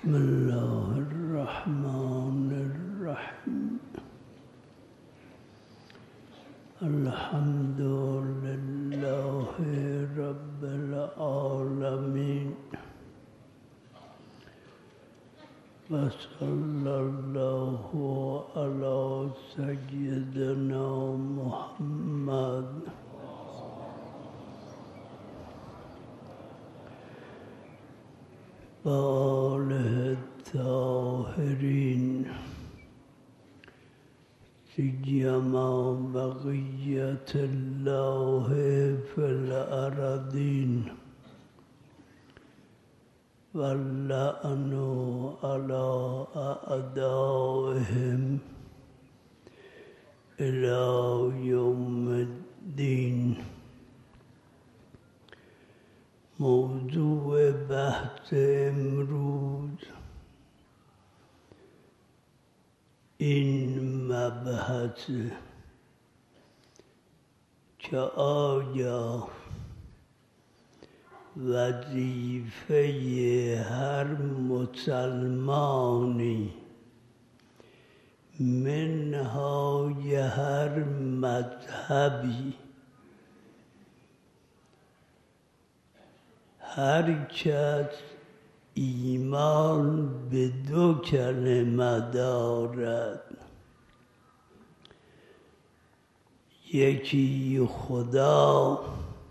بسم الله الرحمن الرحیم. الحمد لله رب العالمین و صلی الله علی سیدنا محمد و آله الطاهرین سیما بقیت الله فی الارضین و اللعن علی اعدائهم الی یوم الدین. موضوع بحث امروز این مبحث که آیا وظیفه هر مسلمانی منهای هر مذهبی هر کس ایمان به دو کلمه دارد، یکی خدا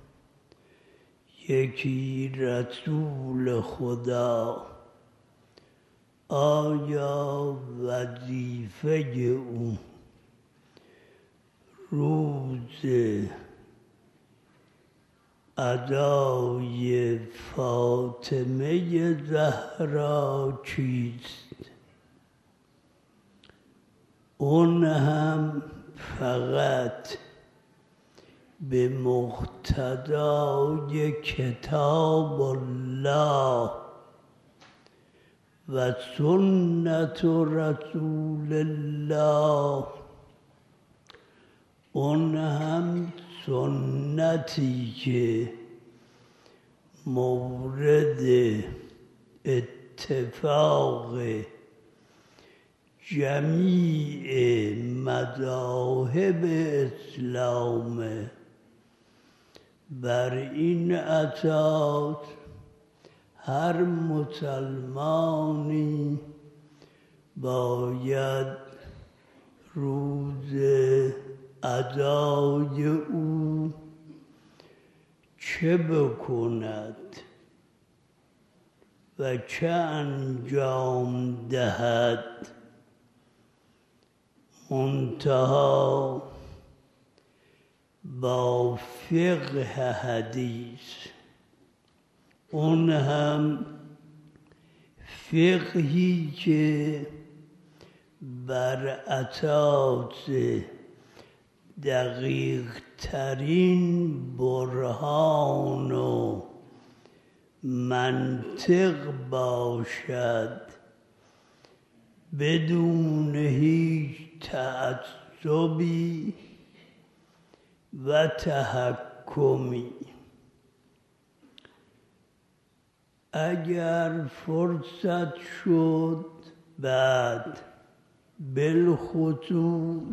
یکی رسول خدا، آیا وظیفه او روز ادای فاطمه زهرا چیست؟ اون هم فقط به مقتضای کتاب الله و سنت رسول الله، اون هم سنتی که مورد اتفاق جمیع مذاهب اسلام. بر این اساس هر مسلمانی باید روز ادای او چه بکند و چه انجام دهد، منتها با فقه حدیث، اون هم فقهی که بر اساس دقیق ترین برهان و منطق باشد، بدون هیچ تعصبی و تحکمی. اگر فرصت شد بعد بالخصوص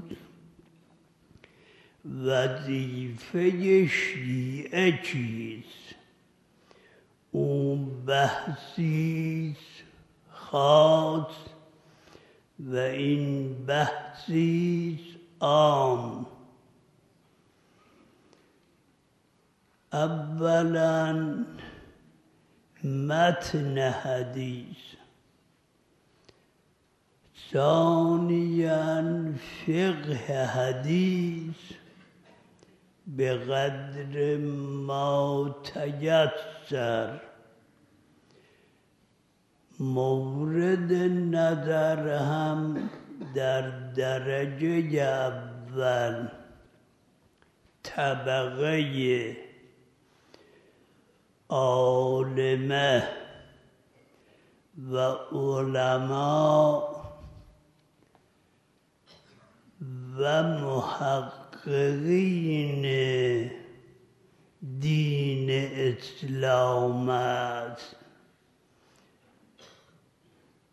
وظیفه شیعه چیست، اون بحثی خاص و این بحثی عام. اولا متن حدیث، ثانیاً فقه حدیث به قدر ما تیسر. مورد نظر هم در درجه اول طبقه عالمه و علما و محققین دین اسلام است.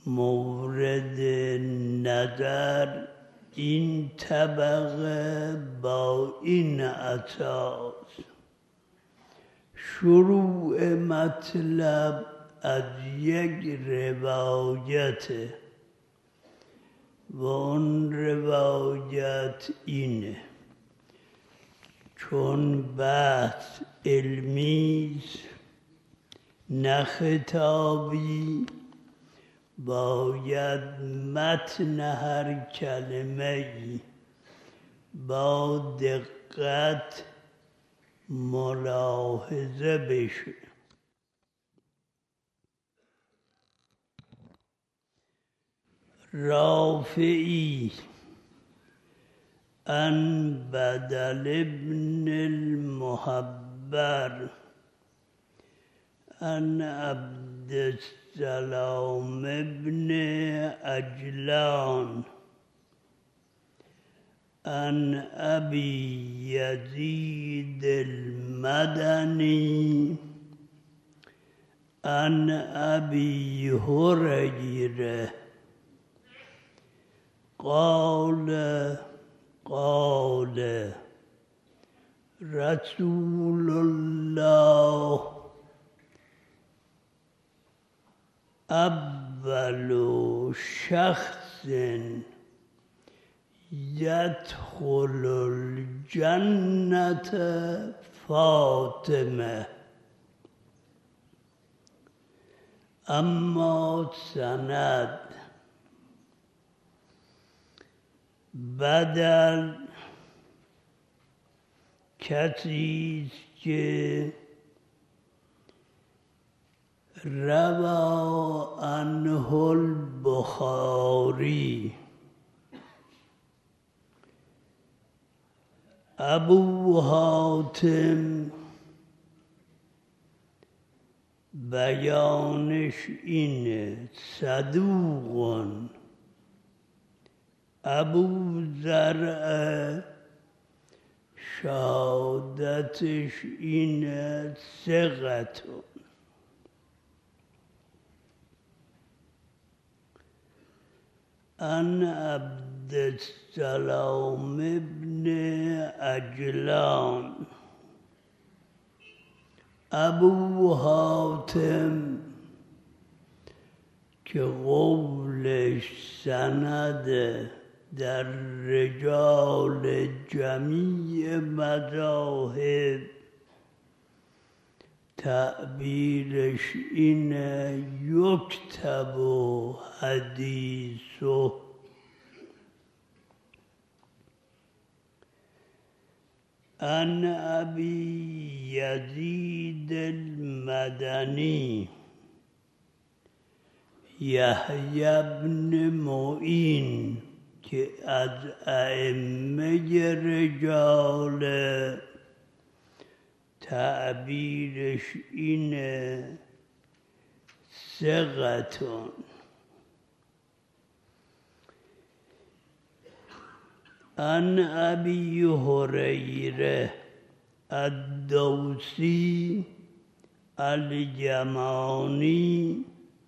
مورد نظر این طبقه با این اساس. شروع مطلب از یک روایت و اون روایت اینه: چون بحث علمیست نه خطابی، باید متن هر کلمه‌ای با دقت ملاحظه بشه. رافعی عن بدل بن المحبر عن عبد السلام بن عجلان عن ابی یزید المدنی عن ابی هریره قال رسول الله اول شخص يدخل الجنة فاطمه. اما سند بدل کسی که روا عنه البخاری ابو حاتم بیانش اینه صدوق. ابو زرع شهادتش اینه ثقة. عن عبد السلام بن عجلان ابو حاتم که قولش سند در رجال جمیع مذاهب، تعبیرش اینه یکتب حدیثه. عن ابی یزید المدنی یحیی بن معین که از ائمه رجال، تعبیرش اینه ثقة. عن ابی هریره الدوسی الجمانی،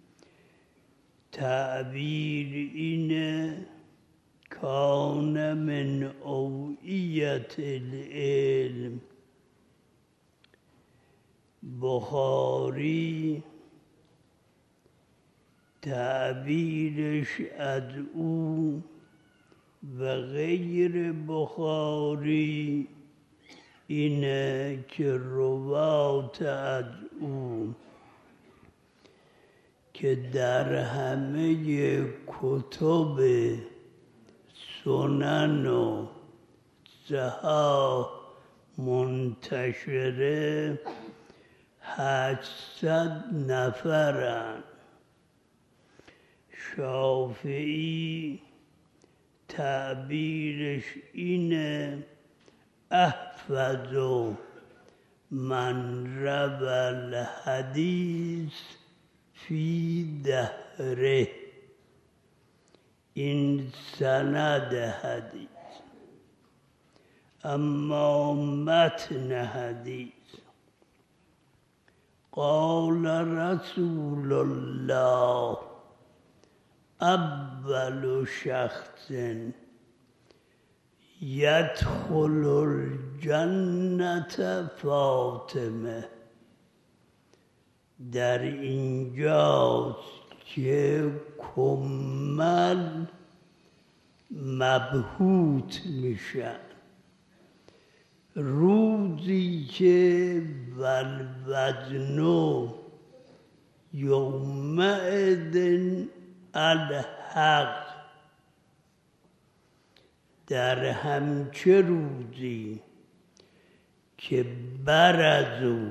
تعبیر اینه کان من اوعیت العلم. بخاری تعبیرش از او و غیر بخاری اینه که روات از او که در همه کتب سنن و صحاح منتشره 800 نفرن. شافعی تعبیرش اینه احفظ من روى الحدیث فی دهره. این سند حدیث. اما متن حدیث قال رسول الله اول شخص یدخل الجنة فاطمه. در اینجاست که کمل مبهوت میشن. روزی که والوزن یومئذ الحق، در همچه روزی که برزوا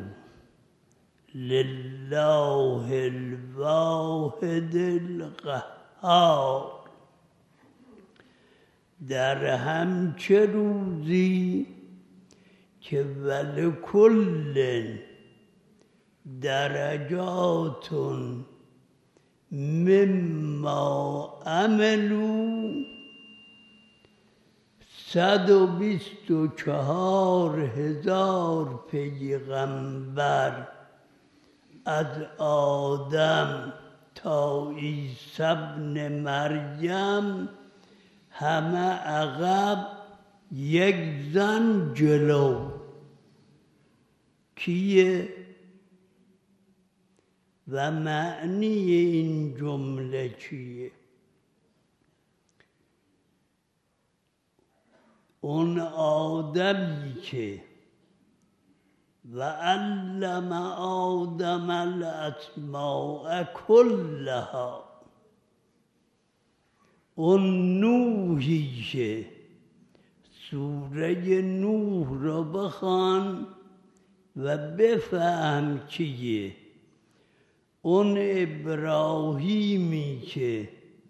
لله الواحد القهار، در همچه روزی که ولکل درجات مما عملوا، 124,000 پیغمبر از آدم تا عیسی ابن مریم همه عقب، یک زن جلو. کیه؟ و معنی این جمله چیه؟ اون آدمی که و علم آدم الاسماء کلها، اون نوحی که سوره نوح رو بخوان و بفهم چیه. اون ابراهیمی که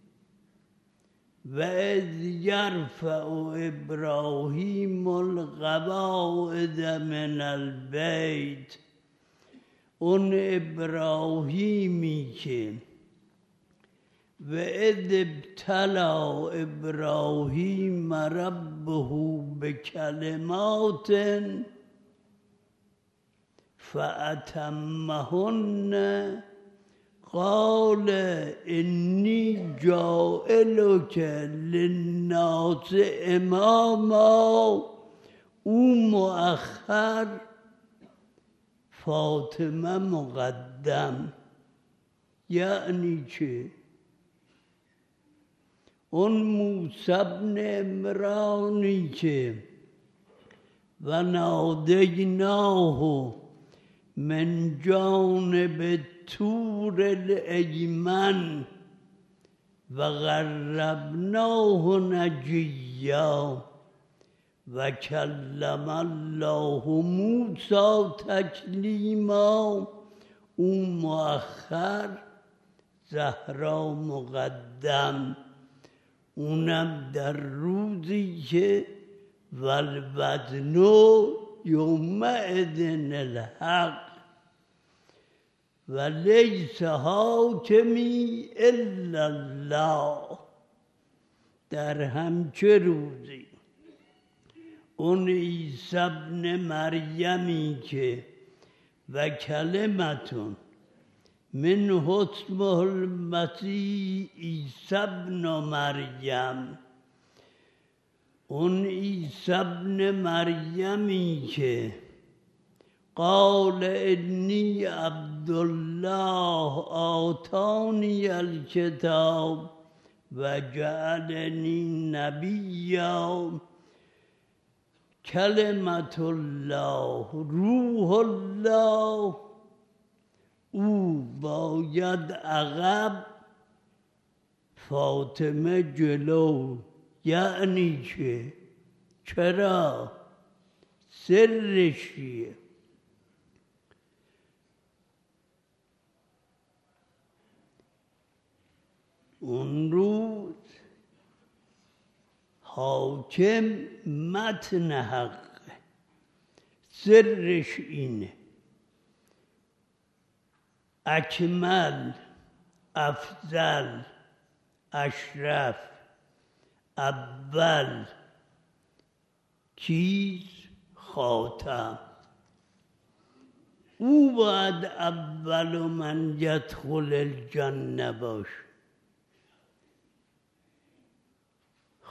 و اذ یرفع ابراهیم القواعد من البیت، اون ابراهیمی که و اذ ابتلی ابراهیم ربه بکلمات فأتمهن قال انی جاعلک للناس اماما. او مؤخر، فاطمه مقدم. یعنی چه؟ اون موسی بن عمرانی که و نادیناه من جانب طور الایمن و قربناه نجیا و کلم الله موسی تکلیما. او مؤخر، زهرا مقدم. اونم در روزی که والوزن یومئذ الحق و لیس حاکمی الا الله. در همچه روزی اون عیسی ابن مریمی که و کلمتون من اسمه المسیح عیسی ابن مریم، اون عیسی ابن مریمی که قال انی عبدالله آتانی الکتاب و جعلنی نبیا، کلمت الله روح الله. او باید عقب، فاطمه جلو. یعنی چه؟ چرا؟ سرش چیه؟ اون روز حاکم متن حق، سرش اینه: اکمل، افضل، اشرف، اول، چیز، خاتم. او باید اول من یدخل الجنه باشه.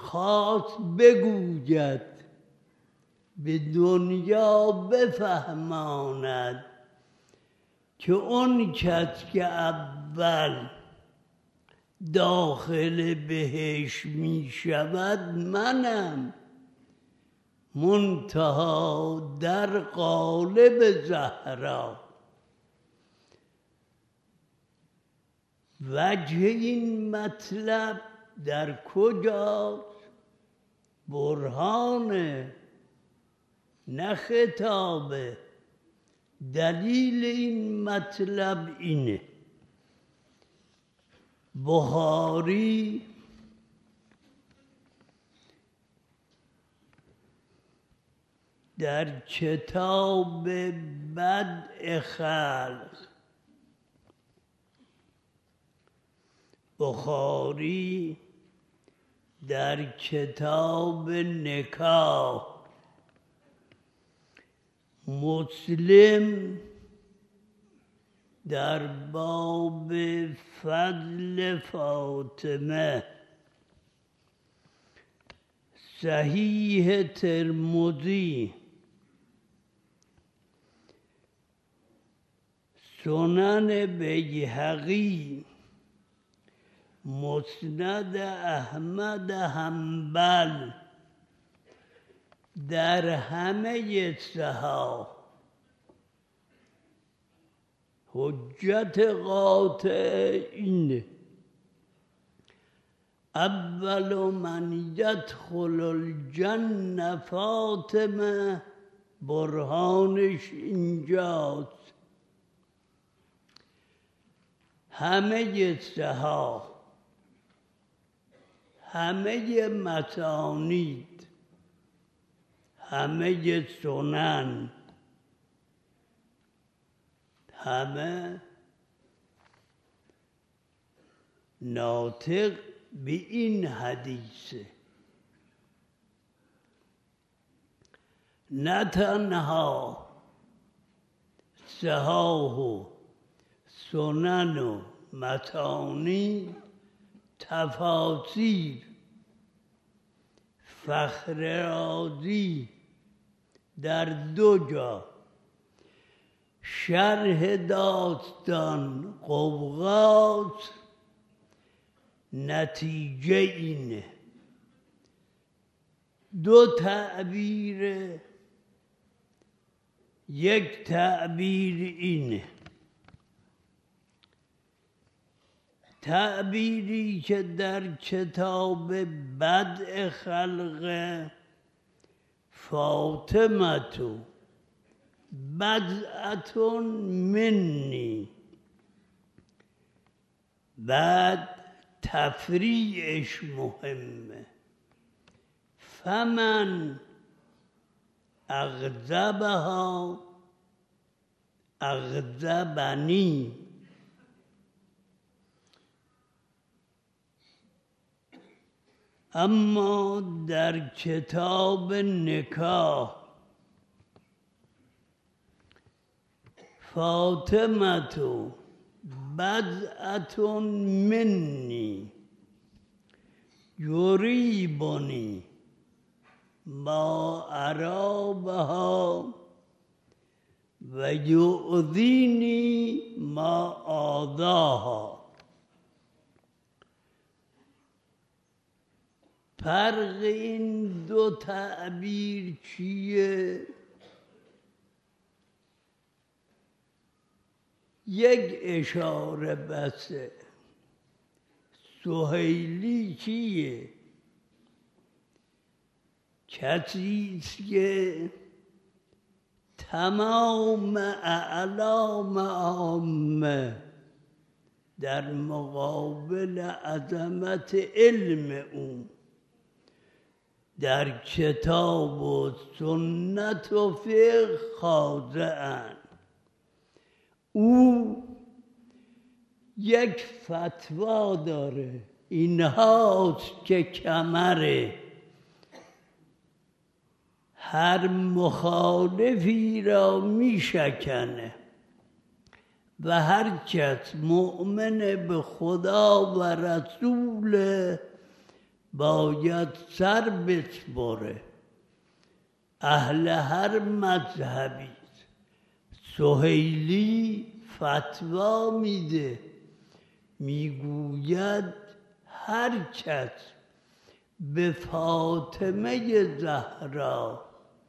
خواست بگوید به دنیا بفهماند که اون کس که اول داخل بهش می شود منم، منتها در قالب زهرا. وجه این مطلب در کجاست؟ برهانه نه خطابه. دلیل این مطلب اینه: بخاری در کتاب بدء خلق، بخاری در کتاب نکاح، مسلم در باب فضل فاطمه، صحیح ترمذی، سنن بیهقی، مسند احمد حنبل، در همه صحاح حجت قاطع اینه: اول من یدخل الجنه فاطمه. برهانش اینجاست. همه صحاح، همه مسانید، همه سنن، همه ناطق به این حدیثه. نه تنها صحاح و سنن و مسانید، تفاسیر فخر رازی در 2 جا، شرح داستان قوقاز، نتیجه اینه: 2 تعبیر، 1 تعبیر اینه. تعبیری که در کتاب بدء خلق، فاطمه بضعة منی، بعد تفریعش مهمه: فمن اغضبها اغضبنی. اما در کتاب نکاح، فاطمه بضعة منی یریبنی ما اری بها و یؤذینی ما آذاها. فرق این 2 تعبیر چیه؟ 1 اشاره بسه. سهیلی کیه؟ کسیست که تمام اعلام عامه در مقابل عظمت علم او در کتاب و سنت و فقه خاضع‌اند. او 1 فتوا داره، اینهاست که کمره هر مخالفی را می شکنه و هر کس مؤمن به خدا و رسول باید سر بسپره. اهل هر مذهبی سهیلی فتوا میده، میگوید هر کس به فاطمه زهرا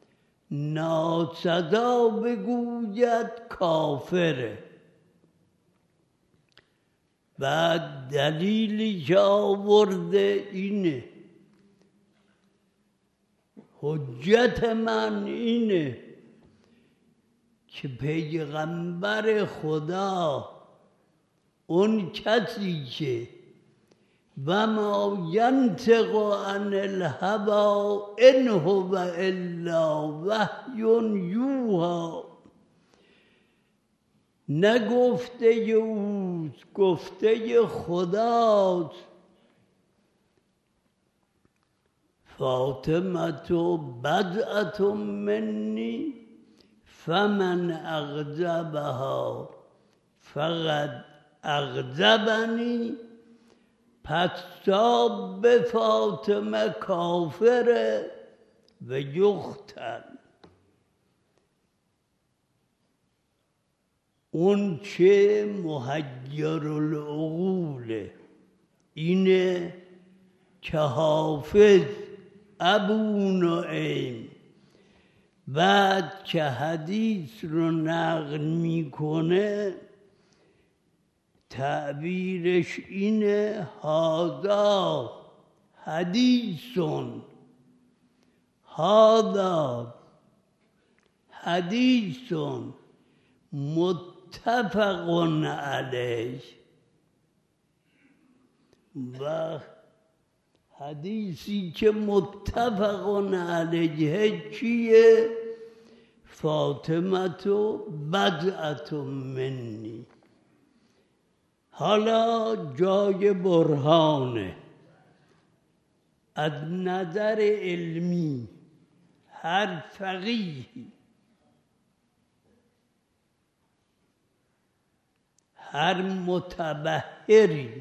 ناسزا بگوید کافره. بعد دلیلی که آورده اینه، حجت من اینه که پیغمبر خدا اون کسی که و ما ینطق عن الهوی ان هو الا وحی یوحی، نه گفته اوست، گفته خداست. فاطمه بضعة منی فمن اغضبها فقد اغضبنی. پس تا به فاطمه کافره و یقتل. اون چه محیر العقوله اینه که حافظ ابو نعیم بعد که حدیث رو نقل میکنه تعبیرش اینه هذا حدیثون، هذا حدیثون متفق علیه. و حدیثی که متفق علیه چیه؟ فاطمه بضعة منی. حالا جای برهانه. از نظر علمی هر فقیهی، هر متبحری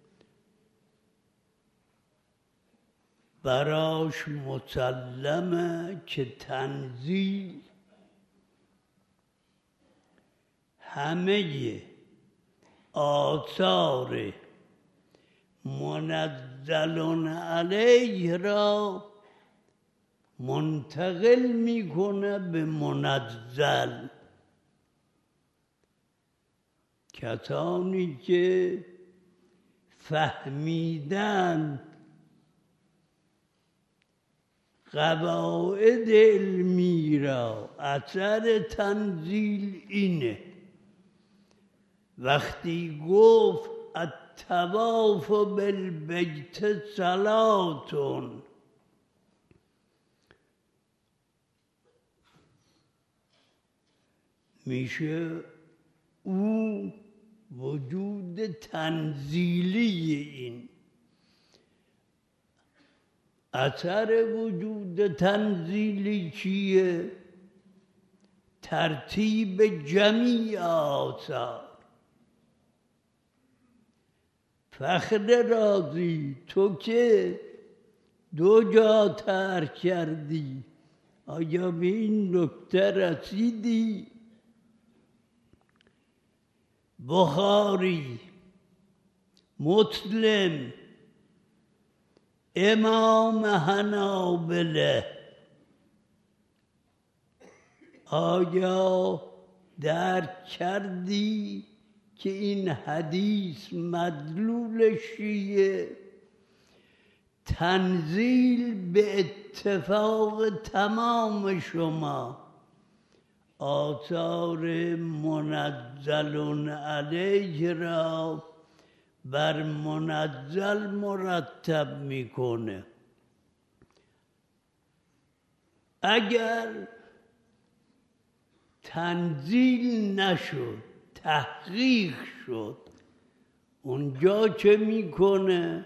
براش مسلمه که تنزیل همه آثار منزل علیه را منتقل میکنه به منزل. کسانی که فهمیدن قواعد علمی را، اثر تنزیل اینه. وقتی گفت الطواف بالبیت صلاتون، میشه او وجود تنزیلی این. اثر وجود تنزیلی چیه؟ ترتیب جمیع آثار. فخر رازی تو که 2 جا ترک کردی، آیا به این نکته رسیدی؟ بخاری، مسلم، امام حنابله، آیا درک کردی که این حدیث مدلولش چیه؟ تنزیل به اتفاق تمام شما آثار منزل علیه را بر منزل مرتب میکنه. اگر تنزیل نشد، تحقیق شد، اونجا چه میکنه؟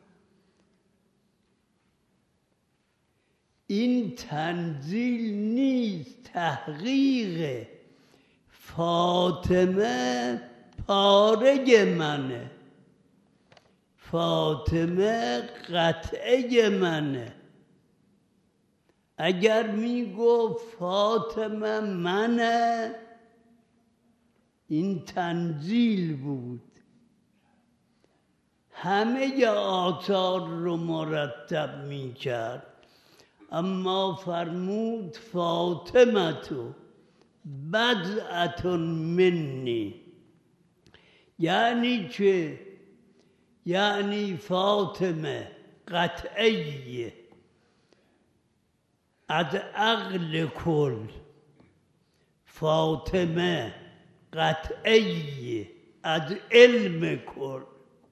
این تنزیل نیست، تحقیق. فاطمه پارگ منه، فاطمه قطعه منه. اگر میگفت فاطمه منه، این تنزیل بود، همه آثار رو مرتب میکرد. اما فرمود فاطمه تو بضعة منی. یعنی چه؟ یعنی فاطمه قطعیه از عقل کل، فاطمه قطعیه از علم کل،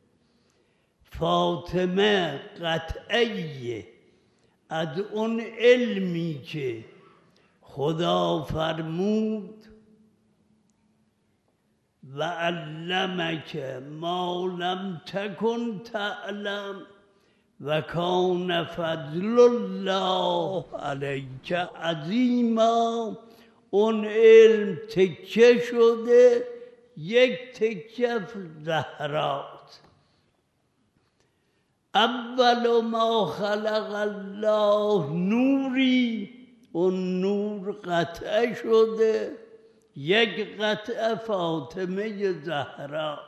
فاطمه قطعیه از اون علمی که خدا فرمود و علمک ما لم تکن تعلم و کان فضل الله علیک عظیما. اون علم تکه شده، یک تکه زهراست. اول ما خلق الله نوری، اون نور قطعه شده، یک قطعه فاطمه زهراست.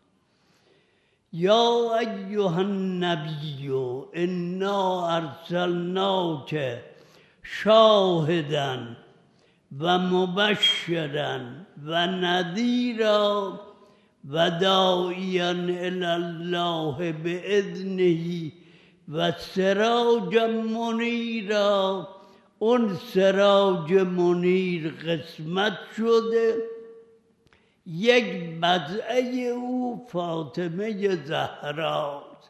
یا ایها النبی انا ارسلناک شاهدا و مبشرا و نذیرا و داعیا الی الله باذنه و سراجا منیرا. اون سراج منیر قسمت شده، یک بضعه او فاطمه زهراست.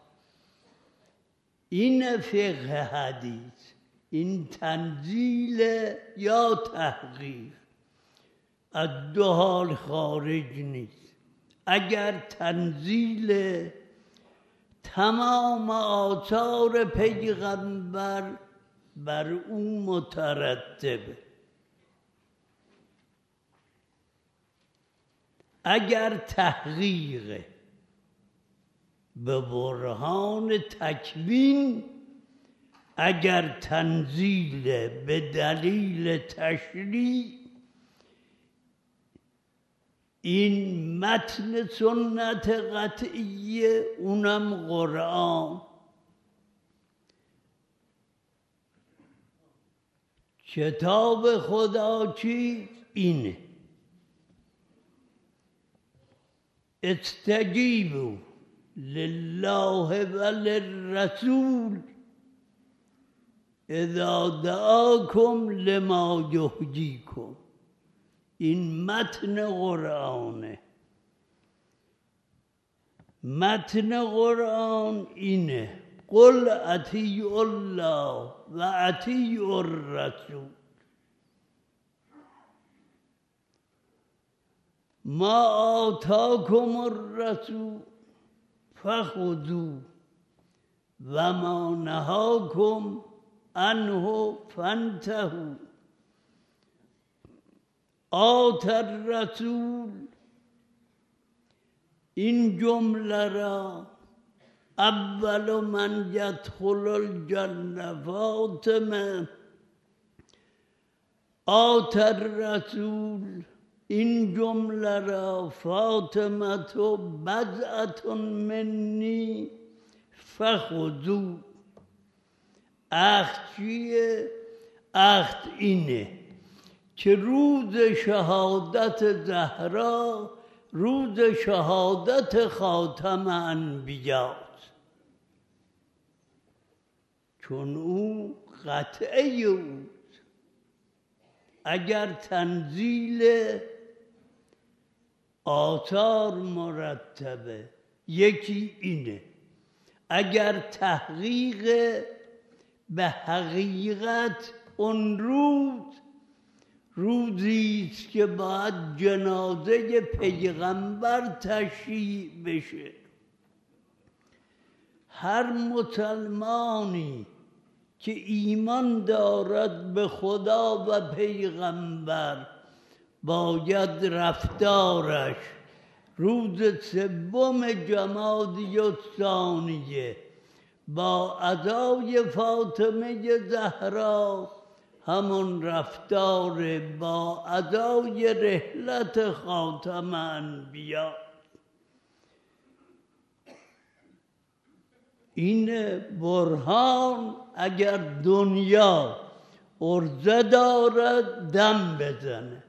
این فقه حدیث، این تنزیل یا تحقیق، از دو حال خارج نیست. اگر تنزیل تمام آثار پیغمبر بر او مترتبه، اگر تحقیق به برهان تکوین، اگر تنزیل به دلیل تشریع، این متن سنت قطعیه، اونم قرآن. کتاب خدا چیز اینه: استجیبوا لله و للرسول اذا دعاکم لما یحییکم. این متن قرآنه. متن قرآن اینه: قل اطیعوا الله و اطیعوا الرسول. ما آتاکم الرسول فخذوه و ما نهاکم عنه فانتهوا. آت الرسول، این جمله را اول من یدخل الجنه فاطمه. آت الرسول، این جمله را فاطمه تو بضعة منی فخذوا. عهد چیه؟ عهد اینه که روز شهادت زهرا روز شهادت خاتم انبیاست، چون او قطعه اوست. اگر تنزیل آثار مرتبه، یکی اینه. اگر تحقیق به حقیقت، اون روزی است که باید جنازه پیغمبر تشییع بشه. هر مسلمانی که ایمان دارد به خدا و پیغمبر باید رفتارش روز سوم جمادی الثانیه با ادای فاطمه زهرا همون رفتار با ادای رحلت خاتم انبیا. این برهان اگر دنیا عرضه دارد دم بزنه.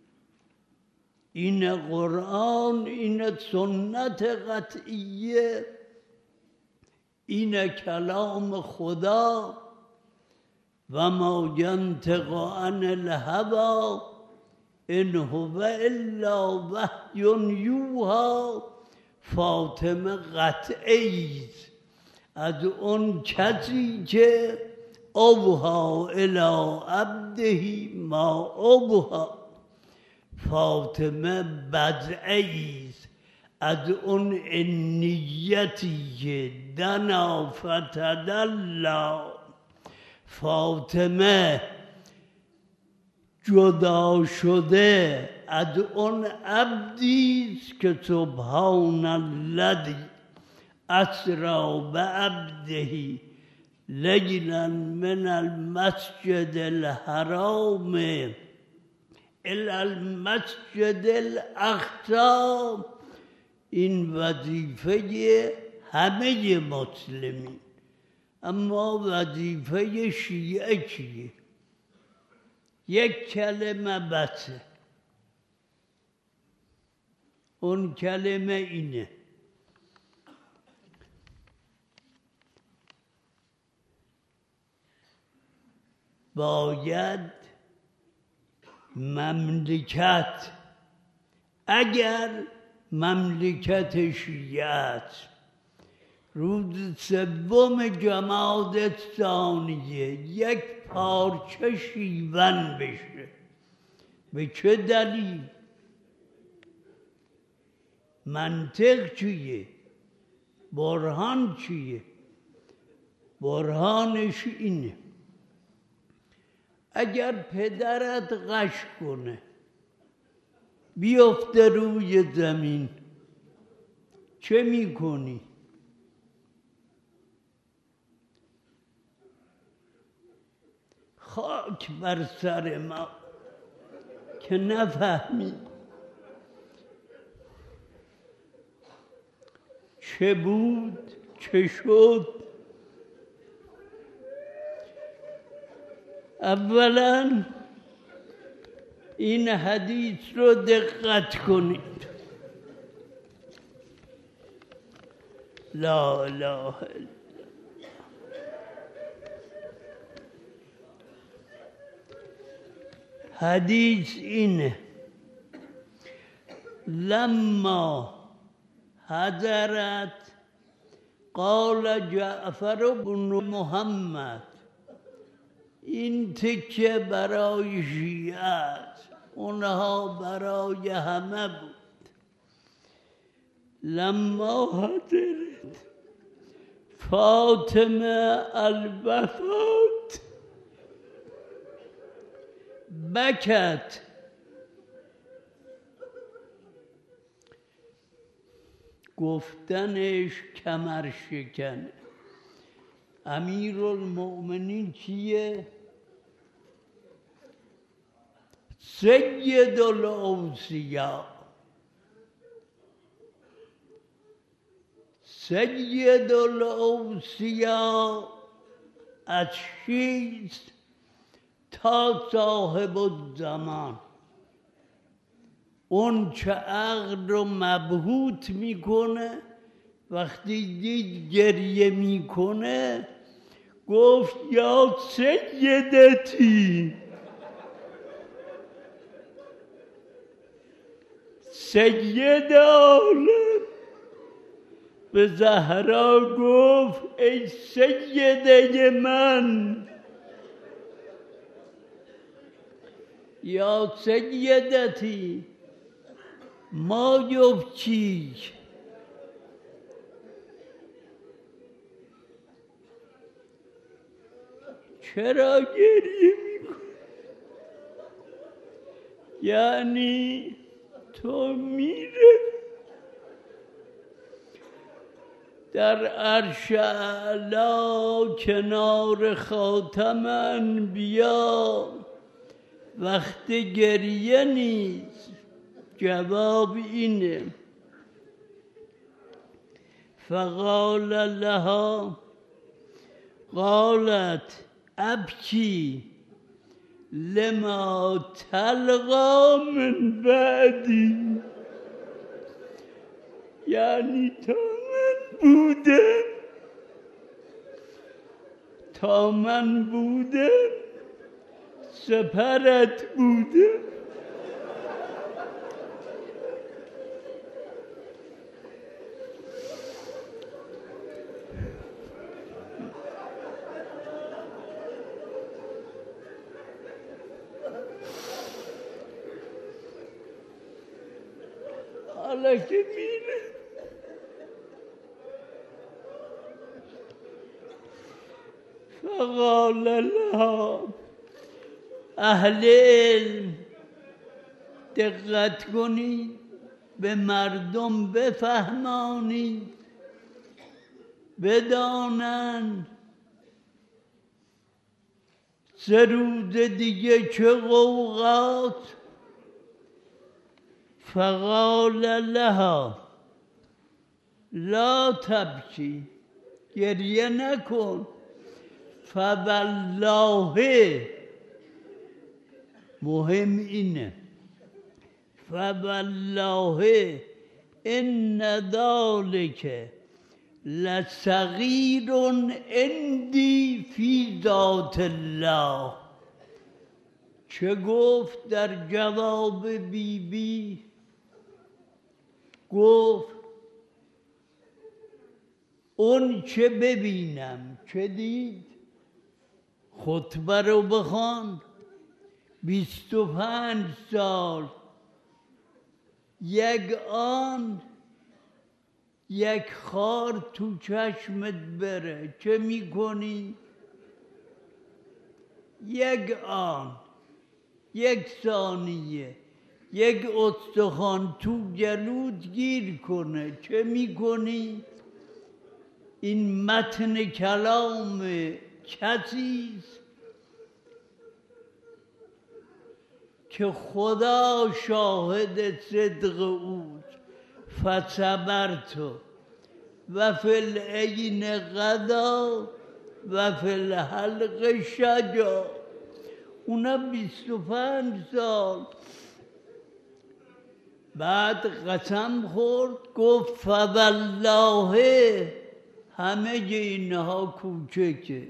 این قرآن، این سنت قطعیه، این کلام خدا. و ما ینطق عن الهوی ان هو الا وحی یوحی. فاطمه قطعی از اون کسی که اوحی الی عبده ما اوحی. فاطمه بدعی از اون نیتی که دنا فتدلی. فاطمه جدا شده از اون عبدی است که سبحان الذی اسری بعبده لیلا من المسجد الحرام الی المسجد الاقصی. این وظیفه همه مسلمین. اما وظیفه شیعه چیه؟ یک کلمه بسه. اون کلمه اینه: باید مملکت، اگر مملکت شیعه است، روز سوم جمادی الثانیه یک پارچه شیون بشه. به چه دلیل؟ منطق چیه؟ برهان چیه؟ برهانش اینه: اگر پدرت غش کنه بیفته روی زمین، چه میکنی؟ خاک بر سر ما که نفهمی چه بود چه شد. اولا این حدیث رو دقت کنید: لا اله الا حدیث اینه: لما حضرت قال جعفر بن محمد. این تکه برای شیعه است، اونها برای همه بود. لما حضرت فاطمه الوفات بکت. گفتنش کمر شکنه. امیرالمؤمنین کیه؟ سید الاوصیا. سید الاوصیا از شیست تا صاحب الزمان. اون چه عقل رو مبهوت میکنه، وقتی دید گریه میکنه گفت یا سیدتی. سید عالم به زهرا گفت ای سیده من، یا سیدتی ما یبکی. چرا گریه میکنی؟ یعنی تو میره در عرش اعلا کنار خاتم انبیا وقت گریه نیست. جواب اینه فقال لها قالت ابکی لما تلقا من بعدی، یعنی تا من بودم سپرت بوده. حالا که میره فقال لها اهل علم دقت کنید، به مردم بفهمانید بدانند 3 روز دیگه چه غوغات. فقال لها لا تبکی، گریه نکن. فوالله، مهم اینه، فوالله ان ذلک لصغیر عندی فی ذات الله. چه گفت در جواب بی؟ گفت اون چه ببینم. چه دید؟ خطبه رو بخواند. 25 سال یک آن یک خار تو چشمت بره چه میکنی؟ یک آن، یک ثانیه، یک استخوان تو گلوت گیر کنه چه میکنی؟ این متن کلام کسیست که خدا شاهد صدق اوست. فصبرت و فی العین قضا و فی الحلق شجا. اونا 25 سال بعد قسم خورد، گفت فوالله همه اینها کوچکه.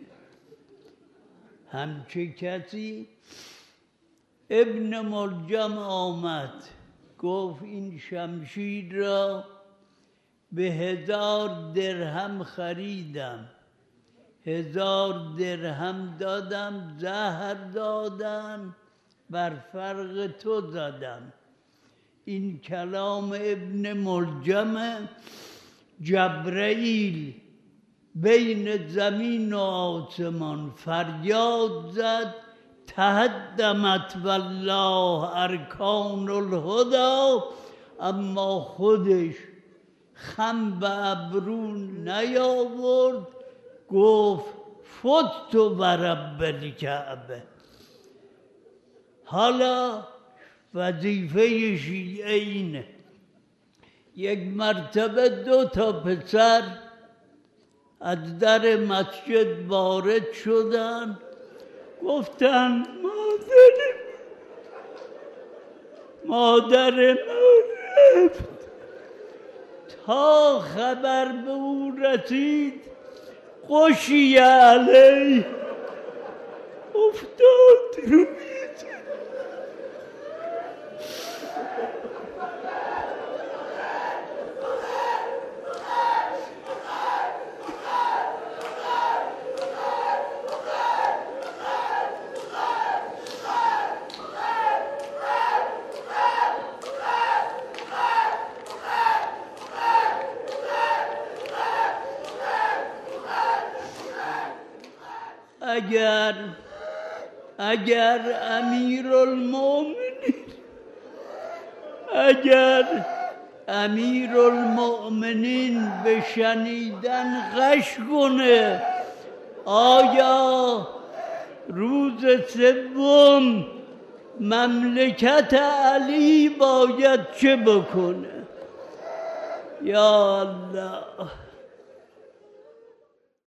همچه کسی ابن ملجم آمد گفت این شمشیر را به 1000 درهم خریدم، 1000 درهم دادم، زهر دادن، بر فرق تو زدم. این کلام ابن ملجم. جبرئیل بین زمین و آسمان فریاد زد تهدمت والله ارکان الهدی، اما خودش خم به ابرو نیاورد، گفت فت و رب الکعبه. حالا وظیفه شیعه اینه، یک مرتبه 2 تا پسر از در مسجد وارد شدن، گفتن مادر ما رفت. تا خبر به او رسید غشی علیه، افتاد رو میز. اگر امیرالمومنین، اگر امیرالمؤمنین به شنیدن غش کنه. آیا روز سوم مملکت علی باید چه بکنه؟ یا الله.